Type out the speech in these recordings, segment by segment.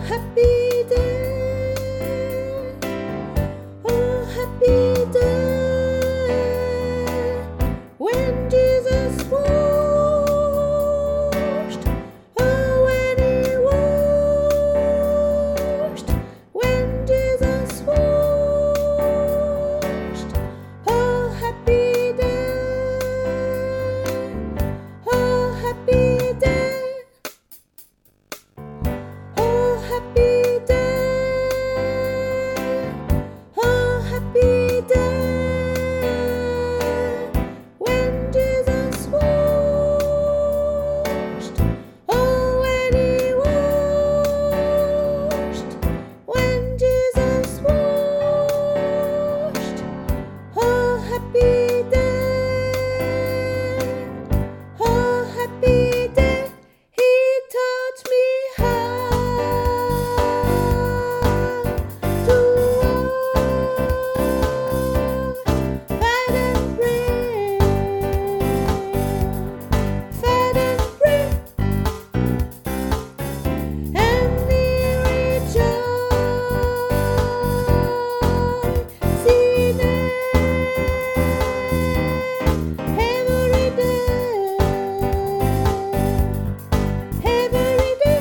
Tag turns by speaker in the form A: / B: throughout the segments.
A: happy day, oh happy day, when Jesus washed, oh when he washed, when Jesus washed, oh happy day, oh happy day. Oh happy day, oh happy day, when Jesus washed, oh when he washed, when Jesus washed, oh happy day, oh happy day, he taught me how to walk, fat and free, and we rejoice in every day, every day.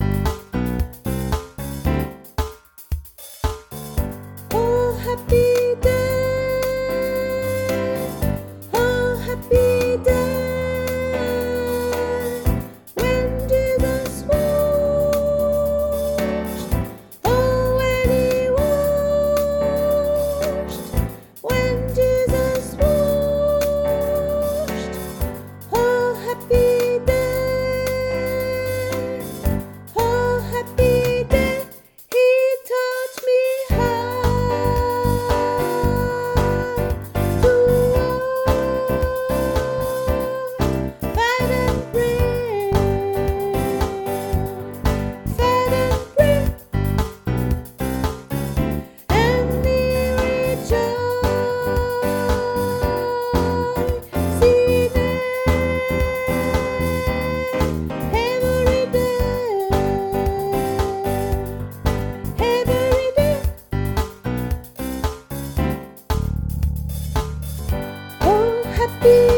A: Oh happy day, oh happy day, when Jesus washed, oh when he washed, when Jesus washed, oh happy day, oh happy day, he taught me how to walk, fat and free, and we rejoice in every day, every day. Oh happy